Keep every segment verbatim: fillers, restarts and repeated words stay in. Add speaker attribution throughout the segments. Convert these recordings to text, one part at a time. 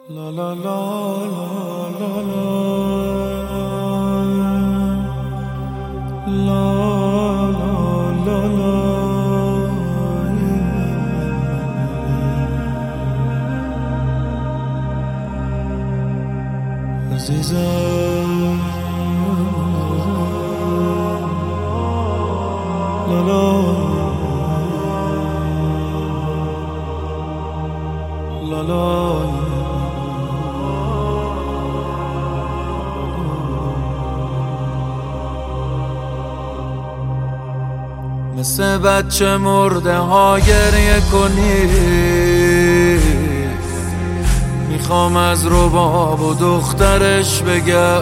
Speaker 1: La la la la la la la la la عزیزم لا لا لا لا مثل بچه مرده ها گریه کنی، میخوام از رباب و دخترش بگم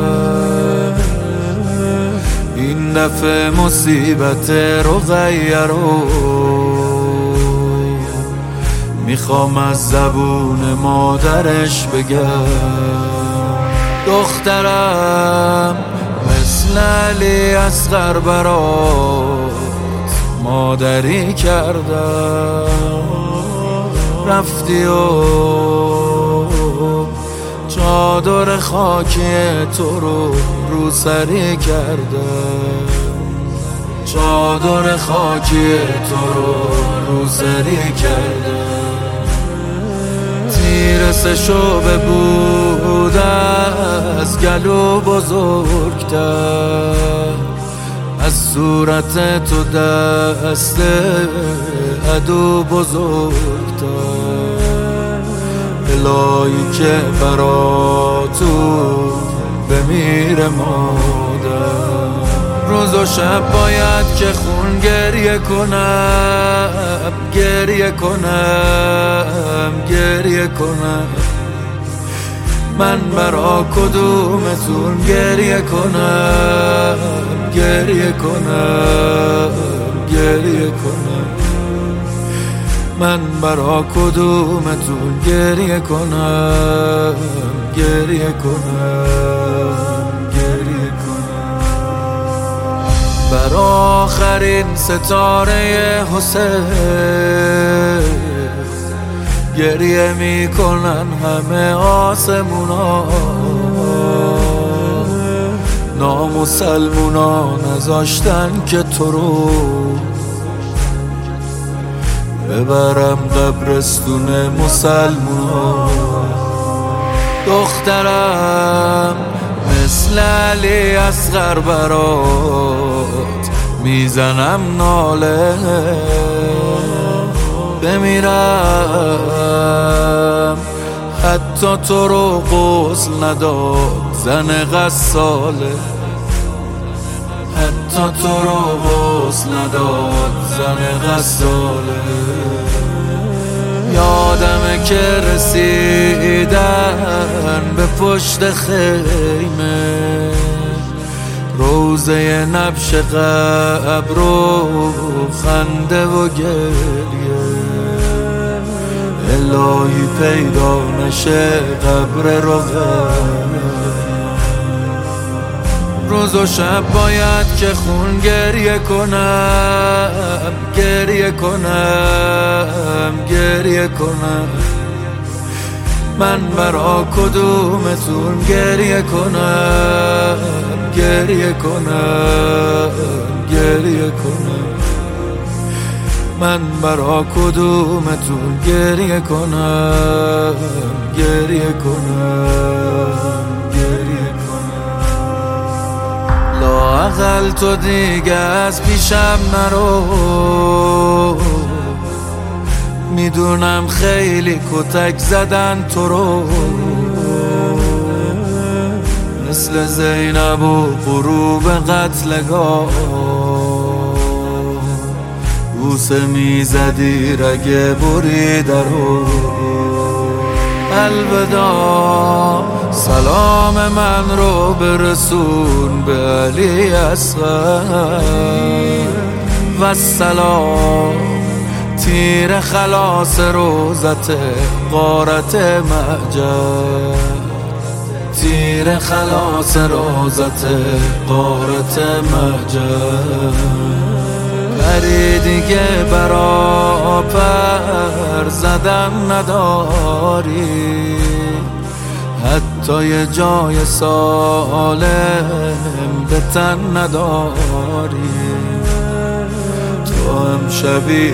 Speaker 1: این دفعه مصیبت رقیه میخوام از زبون مادرش بگم. دخترم مثل علی اصغر برات مادری کردم، رفتی و چادر خاکی تو رو رو سری کردم، چادر خاکی تو رو رو سری کردم. تیر سه شعبه بود از گلو بزرگتر، از صورت تو دست عدو بزرگتر. الهی که برا تو بمیره مادر، روز و شب باید که خون گریه کنم، گریه کنم، گریه کنم. من برا کدومتون گریه کنم، گریه کنم، گریه کنم. من برا کدومتون گریه کنم، گریه کنم، گریه کنم. برا آخرین ستاره حسین گریه میکنن همه آسمونا، نامسلمونا نذاشتن که تو رو ببرم قبرستون مسلمونا. دخترم مثل علی اصغر برات میزنم ناله، بمیرم حتی تو رو غسل نداد زن غساله، حتی تو رو غسل نداد زن غساله. یادمه که رسیدن به پشت خیمه، روزه نبش قبر و خنده و گریه. الهی پیدا نشه قبر رقیه، روز و شب باید که خون گریه کنم، گریه کنم، گریه کنم. من برا کدومتون گریه کنم، گریه کنم، گریه کنم. من برا کدومتون گریه کنم، گریه کنم، گریه کنم. لااقل تو دیگه از پیشم نرو، میدونم خیلی کتک زدن تو رو، مثل زینب و غروب قتلگاه بوسه میزدی رگ بریده رو. الوداع سلام من رو برسون به علی اصغر، و سلام تیر خلاص روزت غارت مهجر، تیر خلاص روزت غارت مهجر. پری دیگه برا پر زدن نداری، حتی یه جای سالم به تن نداری. تو هم شبیه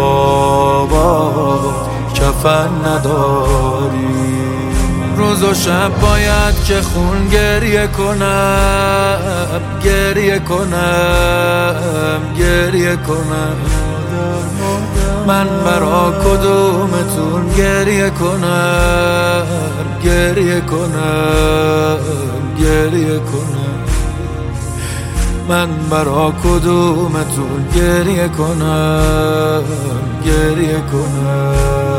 Speaker 1: بابا کفن نداری. روز و شب باید که خون گریه کنم، گریه کنم، گریه کنم. من برا کدومتون گریه کنم، گریه کنم، گریه کنم. من برا کدومتون گریه کنم، گریه کنم.